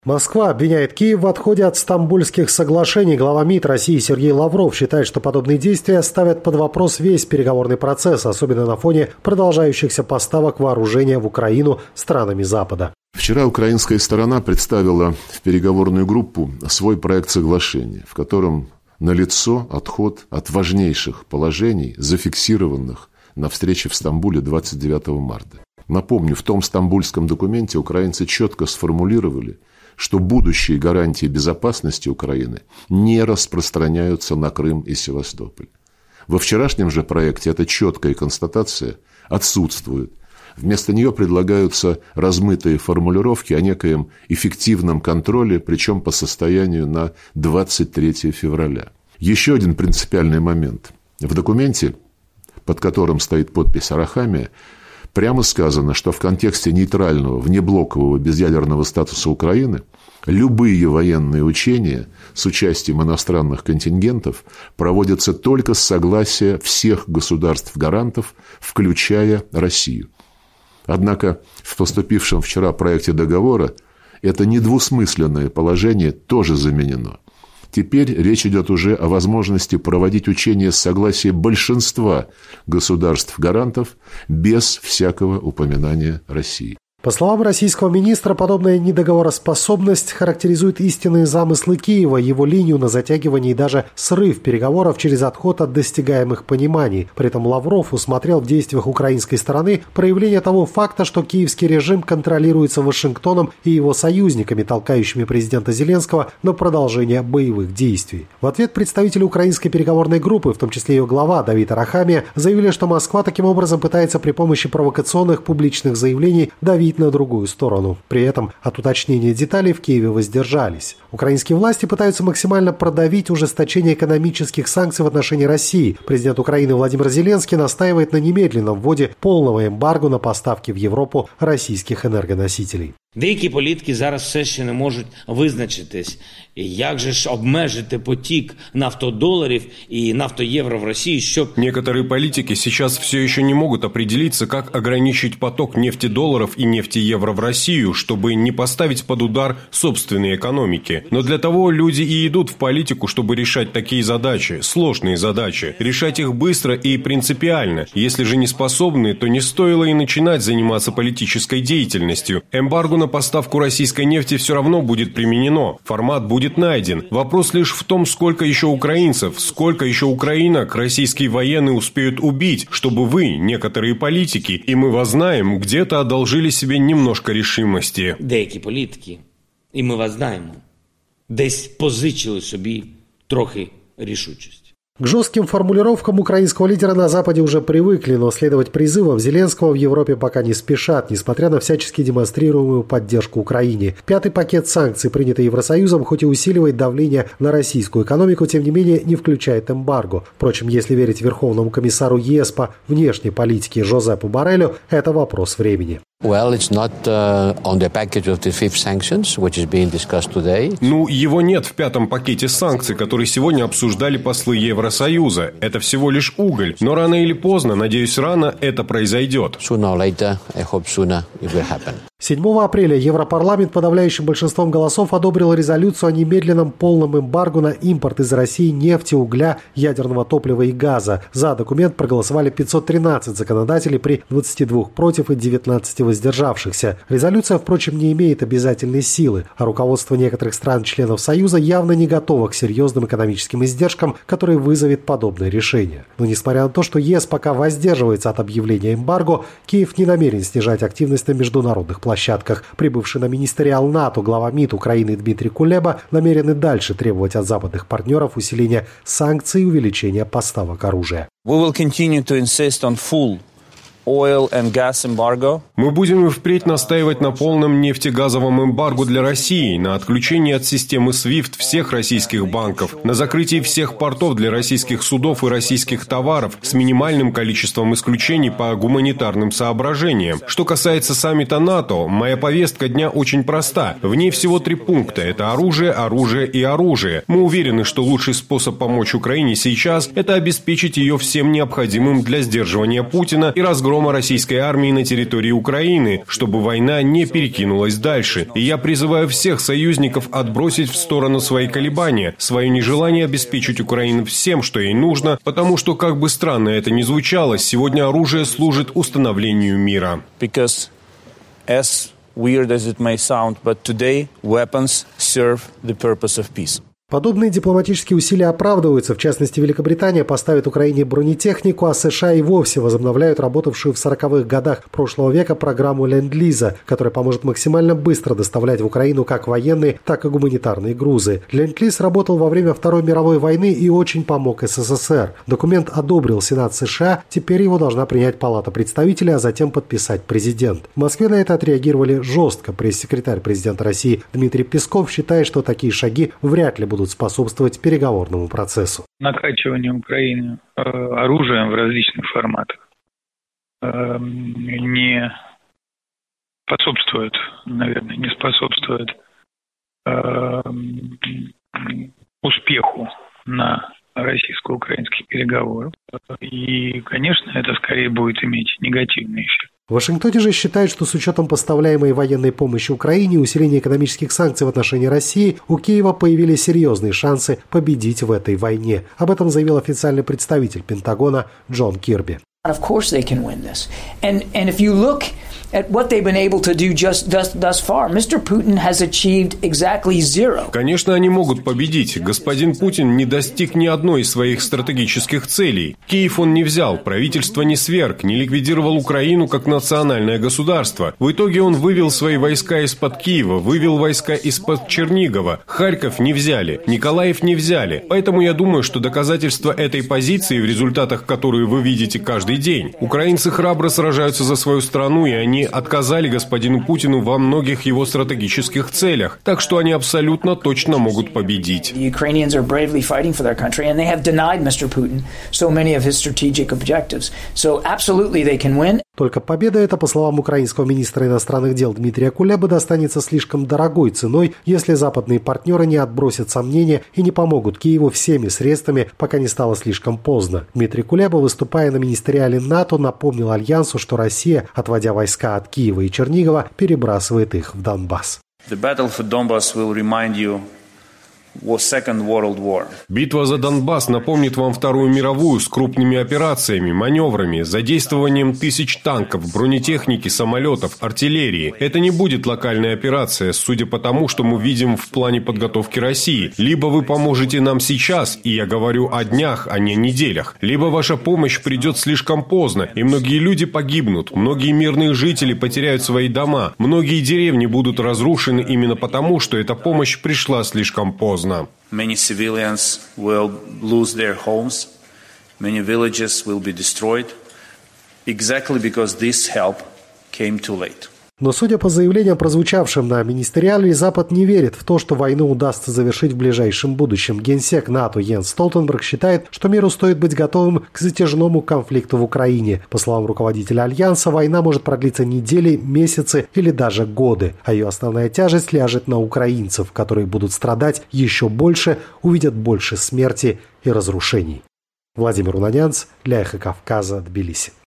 Москва обвиняет Киев в отходе от Стамбульских соглашений. Глава МИД России Сергей Лавров считает, что подобные действия ставят под вопрос весь переговорный процесс, особенно на фоне продолжающихся поставок вооружения в Украину странами Запада. Вчера украинская сторона представила в переговорную группу свой проект соглашения, в котором налицо отход от важнейших положений, зафиксированных на встрече в Стамбуле 29 марта. Напомню, в том стамбульском документе украинцы четко сформулировали, что будущие гарантии безопасности Украины не распространяются на Крым и Севастополь. Во вчерашнем же проекте эта четкая констатация отсутствует. Вместо нее предлагаются размытые формулировки о некоем эффективном контроле, причем по состоянию на 23 февраля. Еще один принципиальный момент. В документе, под которым стоит подпись Арахамия, прямо сказано, что в контексте нейтрального, внеблокового, безъядерного статуса Украины любые военные учения с участием иностранных контингентов проводятся только с согласия всех государств-гарантов, включая Россию. Однако в поступившем вчера проекте договора это недвусмысленное положение тоже заменено. Теперь речь идет уже о возможности проводить учения с согласия большинства государств-гарантов без всякого упоминания России. По словам российского министра, подобная недоговороспособность характеризует истинные замыслы Киева, его линию на затягивание и даже срыв переговоров через отход от достигаемых пониманий. При этом Лавров усмотрел в действиях украинской стороны проявление того факта, что киевский режим контролируется Вашингтоном и его союзниками, толкающими президента Зеленского на продолжение боевых действий. В ответ представители украинской переговорной группы, в том числе ее глава Давид Арахамия, заявили, что Москва таким образом пытается при помощи провокационных публичных заявлений давить на другую сторону. При этом от уточнения деталей в Киеве воздержались. Украинские власти пытаются максимально продавить ужесточение экономических санкций в отношении России. Президент Украины Владимир Зеленский настаивает на немедленном вводе полного эмбарго на поставки в Європу российских энергоносителей. Деякі політики зараз все ще не можуть визначитись, як же ж обмежити потік нафтодолларов и нафтоевро в России, чтобы... Некоторые политики сейчас все еще не могут определиться, как ограничить поток нефтедолларов и нефтеевро в Россию, чтобы не поставить под удар собственные экономики. Но для того люди и идут в политику, чтобы решать такие задачи, сложные задачи, решать их быстро и принципиально. Если же не способны, то не стоило и начинать заниматься политической деятельностью. Эмбарго на поставку российской нефти все равно будет применено. Формат будет найден. Вопрос лишь в том, сколько еще украинцев, сколько еще украинок российские военные успеют убить, чтобы вы, некоторые политики, и мы вас знаем, где-то одолжили себе немножко решимости. Деякі політики, і ми вас знаємо, десь позичили собі трохи рішучості. К жестким формулировкам украинского лидера на Западе уже привыкли, но следовать призывам Зеленского в Европе пока не спешат, несмотря на всячески демонстрируемую поддержку Украине. Пятый пакет санкций, принятый Евросоюзом, хоть и усиливает давление на российскую экономику, тем не менее не включает эмбарго. Впрочем, если верить Верховному комиссару ЕС по внешней политике Жозепу Борреллю, это вопрос времени. Well, it's not on the package of the fifth sanctions, which is being discussed today. Ну, его нет в пятом пакете санкций, который сегодня обсуждали послы Евросоюза. Это всего лишь уголь. Но рано или поздно, надеюсь, рано это произойдет. Sooner or later, I hope sooner it will happen. 7 апреля Европарламент подавляющим большинством голосов одобрил резолюцию о немедленном полном эмбарго на импорт из России нефти, угля, ядерного топлива и газа. За документ проголосовали 513 законодателей при 22 против и 19 воздержавшихся. Резолюция, впрочем, не имеет обязательной силы, а руководство некоторых стран-членов Союза явно не готово к серьезным экономическим издержкам, которые вызовет подобное решение. Но несмотря на то, что ЕС пока воздерживается от объявления эмбарго, Киев не намерен снижать активность на международных площадках. Прибывший на министериал НАТО глава МИД Украины Дмитрий Кулеба намерен и дальше требовать от западных партнеров усиления санкций и увеличения поставок оружия. We will continue to insist on full oil and gas embargo. Мы будем и впредь настаивать на полном нефтегазовом эмбарго для России, на отключении от системы SWIFT всех российских банков, на закрытии всех портов для российских судов и российских товаров с минимальным количеством исключений по гуманитарным соображениям. Что касается саммита НАТО, моя повестка дня очень проста. В ней всего 3 пункта. Это оружие, оружие и оружие. Мы уверены, что лучший способ помочь Украине сейчас – это обеспечить ее всем необходимым для сдерживания Путина и разгрома разгрома российской армии на территории Украины, чтобы война не перекинулась дальше. И я призываю всех союзников отбросить в сторону свои колебания, свое нежелание обеспечить Украину всем, что ей нужно, потому что, как бы странно это ни звучало, сегодня оружие служит установлению мира. As weird as it may sound, but today weapons serve the purpose of peace. Подобные дипломатические усилия оправдываются. В частности, Великобритания поставит Украине бронетехнику, а США и вовсе возобновляют работавшую в 40-х годах прошлого века программу Ленд-Лиза, которая поможет максимально быстро доставлять в Украину как военные, так и гуманитарные грузы. Ленд-Лиз работал во время Второй мировой войны и очень помог СССР. Документ одобрил Сенат США, теперь его должна принять Палата представителей, а затем подписать президент. В Москве на это отреагировали жестко. Пресс-секретарь президента России Дмитрий Песков считает, что такие шаги вряд ли будут способствовать переговорному процессу. Накачивание Украины оружием в различных форматах не способствует успеху на российско-украинских переговорах. И, конечно, это скорее будет иметь негативный эффект. В Вашингтоне же считают, что с учетом поставляемой военной помощи Украине и усиления экономических санкций в отношении России, у Киева появились серьезные шансы победить в этой войне. Об этом заявил официальный представитель Пентагона Джон Кирби. Of course they can win this. And if you look at what they've been able to do thus far, Mr. Putin has achieved exactly zero. Конечно, они могут победить. Господин Путин не достиг ни одной из своих стратегических целей. Киев он не взял, правительство не сверг, не ликвидировал Украину как национальное государство. В итоге он вывел свои войска из-под Киева, вывел войска из-под Чернигова. Харьков не взяли, Николаев не взяли. Поэтому я думаю, что доказательство этой позиции в результатах, которые вы видите каждый день. Украинцы храбро сражаются за свою страну, и они отказали господину Путину во многих его стратегических целях. Так что они абсолютно точно могут победить. Только победа эта, по словам украинского министра иностранных дел Дмитрия Кулебы, достанется слишком дорогой ценой, если западные партнеры не отбросят сомнения и не помогут Киеву всеми средствами, пока не стало слишком поздно. Дмитрий Кулеба, выступая на министериале НАТО, напомнил Альянсу, что Россия, отводя войска от Киева и Чернигова, перебрасывает их в Донбасс. Битва за Донбасс напомнит вам Вторую мировую с крупными операциями, маневрами, задействованием тысяч танков, бронетехники, самолетов, артиллерии. Это не будет локальная операция, судя по тому, что мы видим в плане подготовки России. Либо вы поможете нам сейчас, и я говорю о днях, а не неделях, либо ваша помощь придет слишком поздно, и многие люди погибнут, многие мирные жители потеряют свои дома, многие деревни будут разрушены именно потому, что эта помощь пришла слишком поздно. Many civilians will lose their homes. Many villages will be destroyed. Exactly because this help came too late. Но, судя по заявлениям, прозвучавшим на министериале, Запад не верит в то, что войну удастся завершить в ближайшем будущем. Генсек НАТО Йенс Столтенберг считает, что миру стоит быть готовым к затяжному конфликту в Украине. По словам руководителя Альянса, война может продлиться недели, месяцы или даже годы, а ее основная тяжесть ляжет на украинцев, которые будут страдать еще больше, увидят больше смерти и разрушений. Владимир Унанянц для Эхо Кавказа, Тбилиси.